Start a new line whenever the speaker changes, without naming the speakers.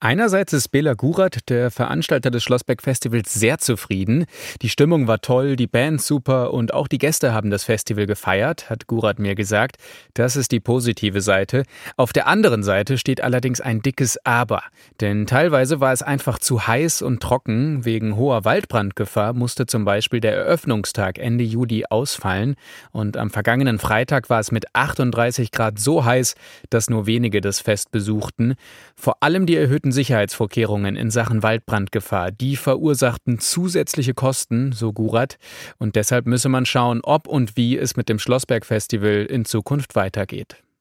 Einerseits ist Bela Gurat, der Veranstalter des Schlossberg-Festivals, sehr zufrieden. Die Stimmung war toll, die Band super und auch die Gäste haben das Festival gefeiert, hat Gurat mir gesagt. Das ist die positive Seite. Auf der anderen Seite steht allerdings ein dickes Aber. Denn teilweise war es einfach zu heiß und trocken. Wegen hoher Waldbrandgefahr musste zum Beispiel der Eröffnungstag Ende Juli ausfallen. Und am vergangenen Freitag war es mit 38 Grad so heiß, dass nur wenige das Fest besuchten. Vor allem die erhöhten Sicherheitsvorkehrungen in Sachen Waldbrandgefahr, die verursachten zusätzliche Kosten, so Gurat. Und deshalb müsse man schauen, ob und wie es mit dem Schlossberg-Festival in Zukunft weitergeht.